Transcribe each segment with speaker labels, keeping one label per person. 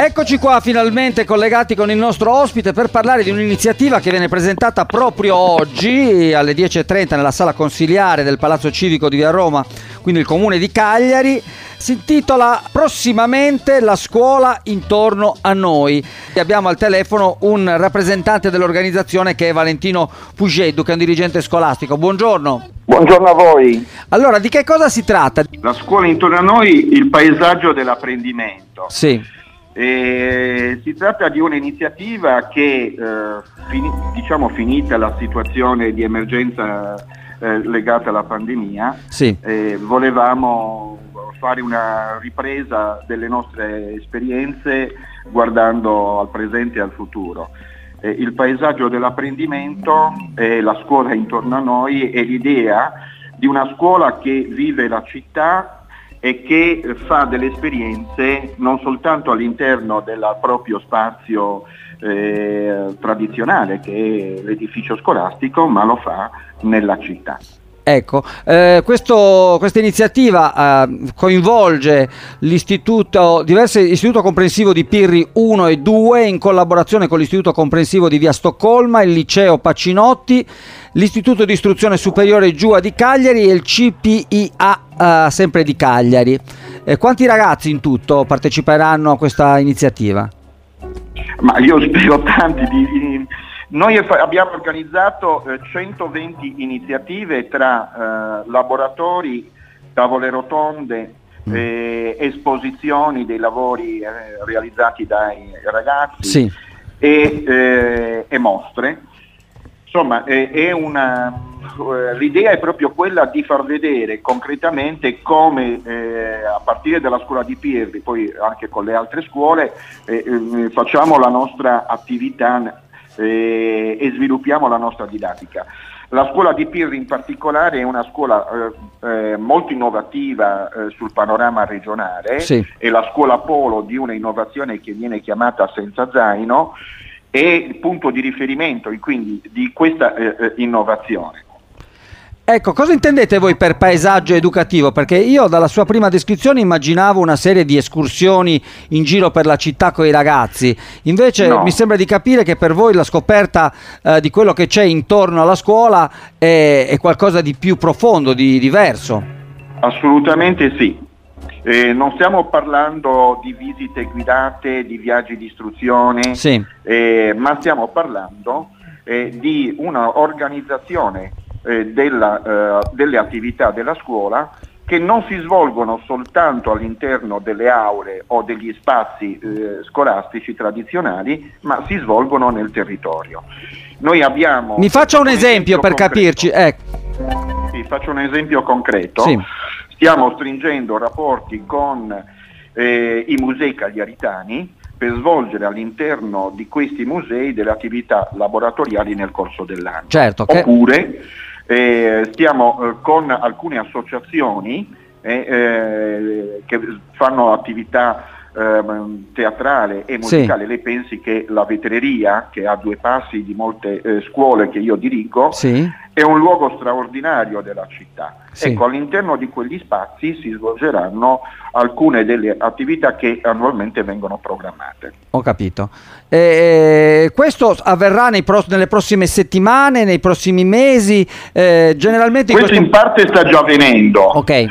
Speaker 1: Eccoci qua finalmente collegati con il nostro ospite per parlare di un'iniziativa che viene presentata proprio oggi alle 10:30 nella sala consiliare del Palazzo Civico di Via Roma, quindi il comune di Cagliari. Si intitola prossimamente La scuola intorno a noi. Abbiamo al telefono un rappresentante dell'organizzazione che è Valentino Pugeddu, che è un dirigente scolastico. Buongiorno.
Speaker 2: Buongiorno a voi.
Speaker 1: Allora, di che cosa si tratta?
Speaker 2: La scuola intorno a noi, il paesaggio dell'apprendimento.
Speaker 1: Sì.
Speaker 2: Si tratta di un'iniziativa che, finita la situazione di emergenza legata alla pandemia,
Speaker 1: sì,
Speaker 2: volevamo fare una ripresa delle nostre esperienze guardando al presente e al futuro. Il paesaggio dell'apprendimento, la scuola intorno a noi, è l'idea di una scuola che vive la città e che fa delle esperienze non soltanto all'interno del proprio spazio tradizionale, che è l'edificio scolastico, ma lo fa nella città.
Speaker 1: Ecco, questa iniziativa coinvolge l'Istituto Comprensivo di Pirri 1 e 2 in collaborazione con l'Istituto Comprensivo di Via Stoccolma, il Liceo Pacinotti, l'Istituto di Istruzione Superiore Giua di Cagliari e il CPIA sempre di Cagliari. Quanti ragazzi in tutto parteciperanno a questa iniziativa?
Speaker 2: Ma io spero tanti. Noi abbiamo organizzato 120 iniziative tra laboratori, tavole rotonde, esposizioni dei lavori realizzati dai ragazzi,
Speaker 1: sì,
Speaker 2: e mostre. Insomma, l'idea è proprio quella di far vedere concretamente come a partire dalla scuola di Pirri, poi anche con le altre scuole, facciamo la nostra attività e sviluppiamo la nostra didattica. La scuola di Pirri in particolare è una scuola molto innovativa sul panorama regionale,
Speaker 1: sì,
Speaker 2: è la scuola polo di una innovazione che viene chiamata Senza Zaino, è il punto di riferimento quindi di questa innovazione.
Speaker 1: Ecco, cosa intendete voi per paesaggio educativo? Perché io dalla sua prima descrizione immaginavo una serie di escursioni in giro per la città con i ragazzi, invece
Speaker 2: No.
Speaker 1: Mi sembra di capire che per voi la scoperta di quello che c'è intorno alla scuola è qualcosa di più profondo, di diverso.
Speaker 2: Assolutamente sì. Non stiamo parlando di visite guidate, di viaggi di istruzione,
Speaker 1: sì,
Speaker 2: ma stiamo parlando di una organizzazione delle attività della scuola che non si svolgono soltanto all'interno delle aule o degli spazi scolastici tradizionali, ma si svolgono nel territorio. Noi abbiamo...
Speaker 1: Mi faccia un esempio per
Speaker 2: concreto.
Speaker 1: capirci.
Speaker 2: Sì, faccio un esempio concreto.
Speaker 1: Sì.
Speaker 2: Stiamo stringendo rapporti con i musei cagliaritani per svolgere all'interno di questi musei delle attività laboratoriali nel corso dell'anno.
Speaker 1: Certo,
Speaker 2: Oppure stiamo con alcune associazioni che fanno attività teatrale e musicale.
Speaker 1: Sì.
Speaker 2: Lei pensi che la vetreria, che ha due passi di molte scuole che io dirigo,
Speaker 1: sì,
Speaker 2: è un luogo straordinario della città.
Speaker 1: sì.
Speaker 2: Ecco, all'interno di quegli spazi si svolgeranno alcune delle attività che annualmente vengono programmate.
Speaker 1: Ho capito. Questo avverrà nelle prossime settimane, nei prossimi mesi? Generalmente
Speaker 2: Questo in parte sta già avvenendo.
Speaker 1: Ok.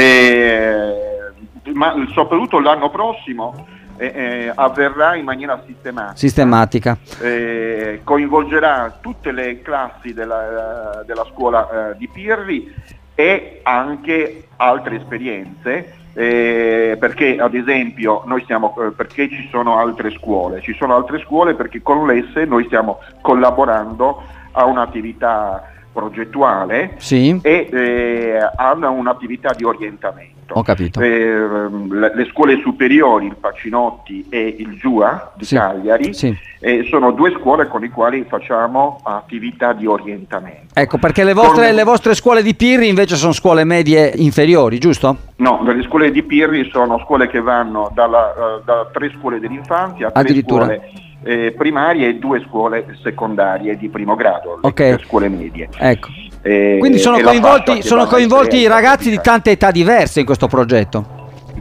Speaker 2: Ma soprattutto l'anno prossimo avverrà in maniera sistematica. Coinvolgerà tutte le classi della scuola di Pirri e anche altre esperienze, perché ad esempio perché ci sono altre scuole perché con l'ESSE noi stiamo collaborando a un'attività progettuale, sì, e hanno un'attività di orientamento.
Speaker 1: Ho capito.
Speaker 2: Le scuole superiori, il Pacinotti e il Giua di Cagliari,
Speaker 1: sì,
Speaker 2: sono due scuole con le quali facciamo attività di orientamento.
Speaker 1: Ecco, perché le vostre scuole di Pirri invece sono scuole medie inferiori, giusto?
Speaker 2: No, le scuole di Pirri sono scuole che vanno da 3 scuole dell'infanzia a 3 scuole primarie e 2 scuole secondarie di primo grado, le scuole medie.
Speaker 1: Ecco. Quindi sono coinvolti i ragazzi di tante età diverse in questo progetto.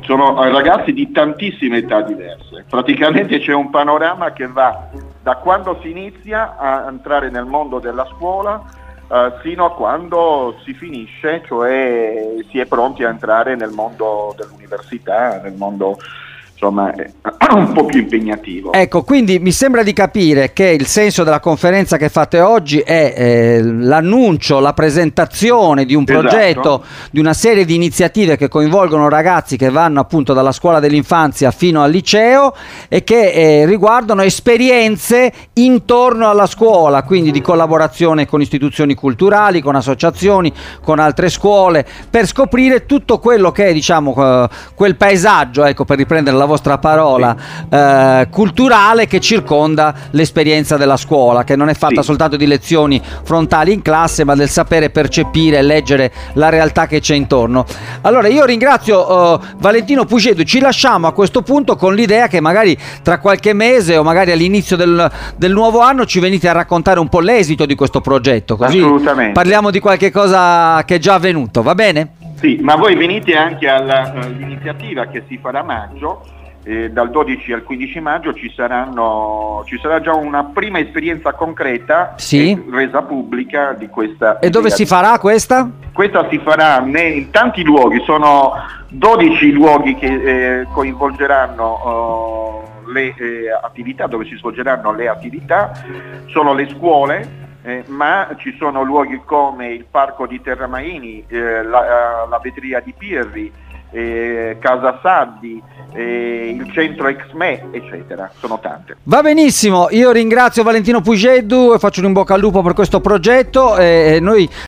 Speaker 2: sono ragazzi di tantissime età diverse, praticamente c'è un panorama che va da quando si inizia a entrare nel mondo della scuola fino a quando si finisce, cioè si è pronti a entrare nel mondo dell'università, nel mondo insomma un po' più impegnativo.
Speaker 1: Ecco, quindi mi sembra di capire che il senso della conferenza che fate oggi è l'annuncio, la presentazione di un progetto,
Speaker 2: Esatto.
Speaker 1: di una serie di iniziative che coinvolgono ragazzi che vanno appunto dalla scuola dell'infanzia fino al liceo e che riguardano esperienze intorno alla scuola, quindi di collaborazione con istituzioni culturali, con associazioni, con altre scuole, per scoprire tutto quello che è, diciamo, quel paesaggio, ecco, per riprendere la vostra parola, culturale che circonda l'esperienza della scuola, che non è fatta soltanto di lezioni frontali in classe, ma del sapere percepire e leggere la realtà che c'è intorno. Allora io ringrazio Valentino Pugedu, ci lasciamo a questo punto con l'idea che magari tra qualche mese o magari all'inizio del nuovo anno ci venite a raccontare un po' l'esito di questo progetto, così parliamo di qualche cosa che è già avvenuto, va bene?
Speaker 2: Sì, ma voi venite anche all'iniziativa che si farà a maggio, dal 12 al 15 maggio ci sarà già una prima esperienza concreta resa pubblica di questa.
Speaker 1: E dove si farà questa?
Speaker 2: Questa si farà in tanti luoghi, sono 12 luoghi che coinvolgeranno le attività, dove si svolgeranno le attività, sono le scuole. Ma ci sono luoghi come il Parco di Terramaini, la Vetria di Pirri, Casa Saddi, il Centro Exme, eccetera, sono tante.
Speaker 1: Va benissimo, io ringrazio Valentino Pugedu e faccio un in bocca al lupo per questo progetto e noi